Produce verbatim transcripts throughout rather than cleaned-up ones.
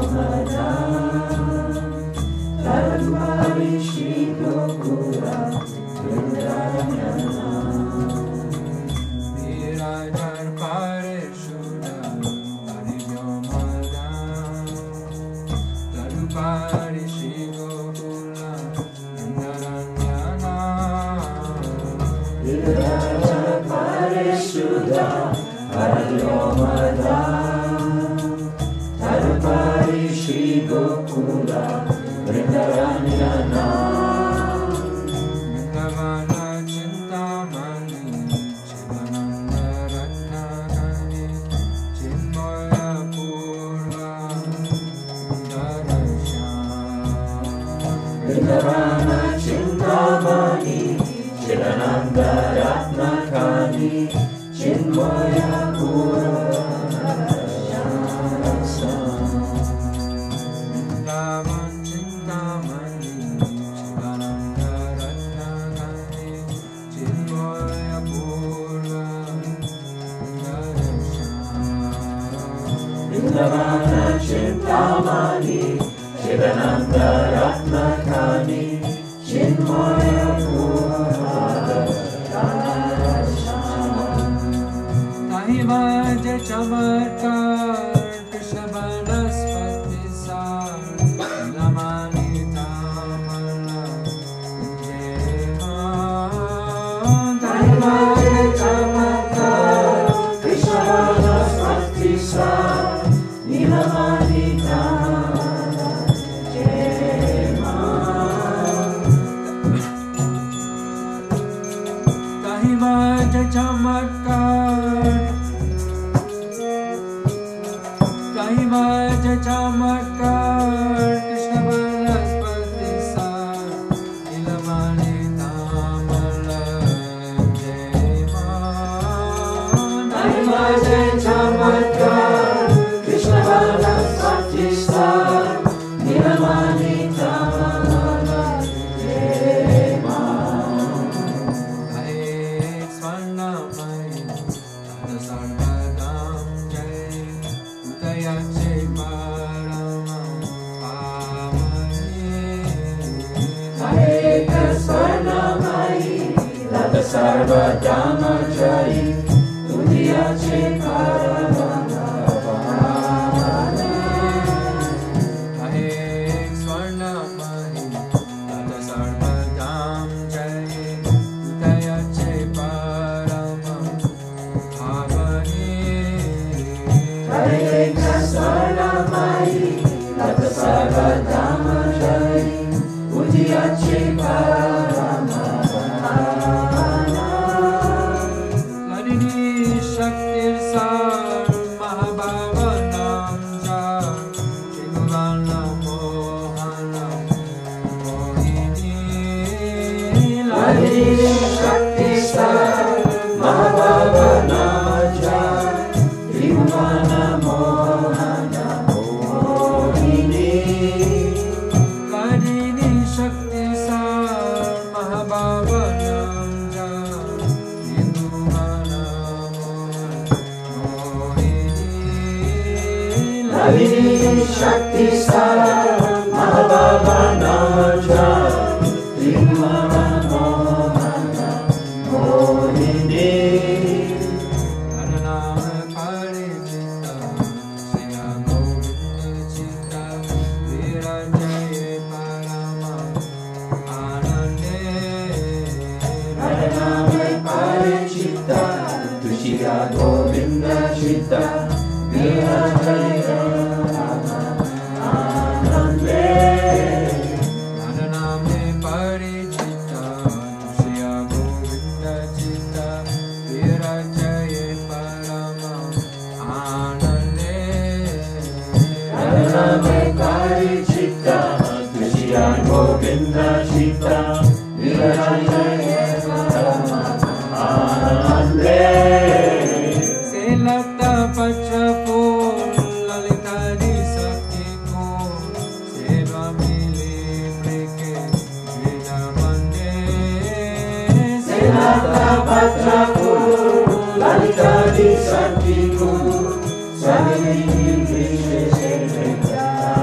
Sakti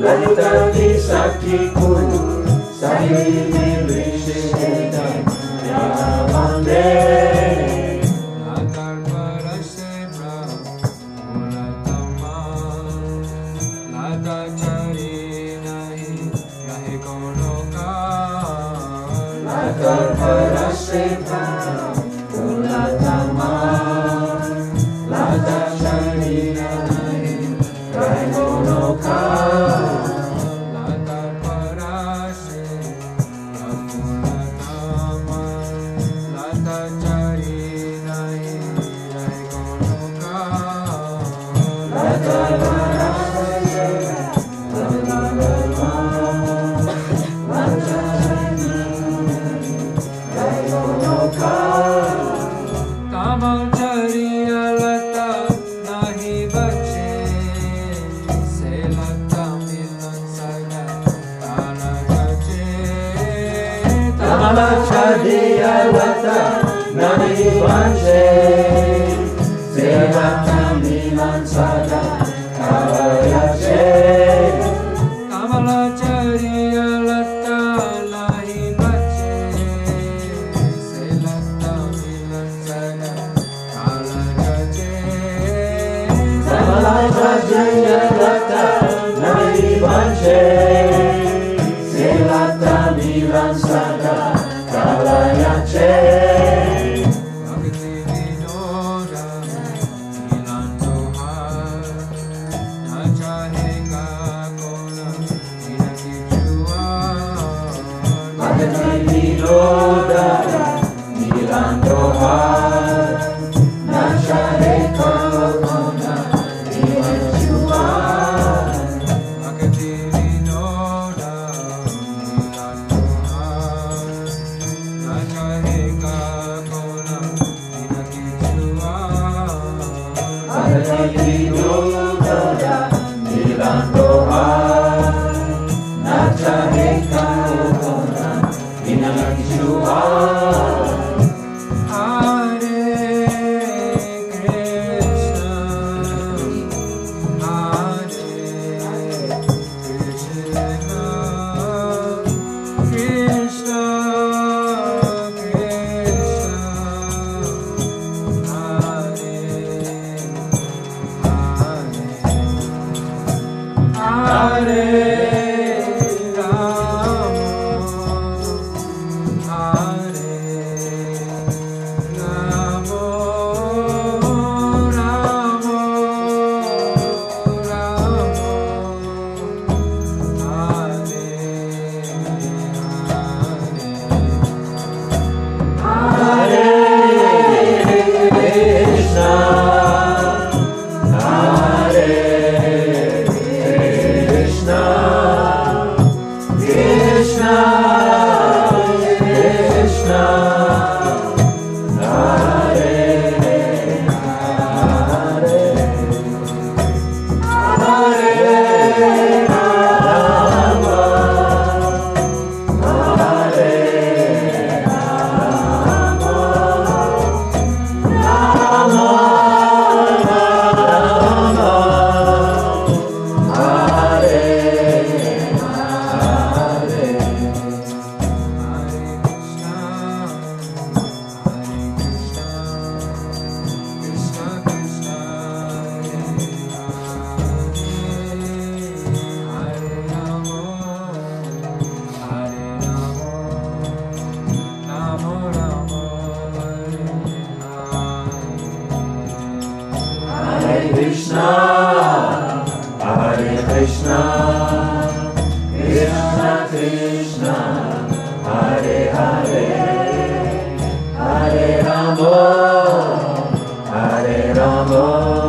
Laliта di Sakti Guru Sahini Vrishita Yamande Latar Parase Brahmulatama Lata Chari Nahi Rahe Kono Ka Latar Parase Brahmulatama Lata Chari Nahi Rahe Kono Ka Tamal chariya lata nahi bache se lata milan saga tala gache Tamal chariya lata nahi bache se lata milan saga tala gache Tamal chariya lata nahi bache se lata milan saga tala gache Tamal chariya lata nahi bache se lata milan saga tala gache Bhakti Vinoda Milan Dohar Na chahega kona Minaki Juar Bhakti Vinoda Milan Dohar Na chahe kona Milan Juar Bhakti Vinoda Milan Dohar Na chahega kona Minaki Juar Bhakti Vinoda Milan Dohar Na chahe kona Milan Juar Hare Krishna, Hare Krishna, Krishna Krishna, Hare Hare Krishna, Hare Krishna, Krishna Krishna, Hare Hare, Hare Rama, Hare Rama.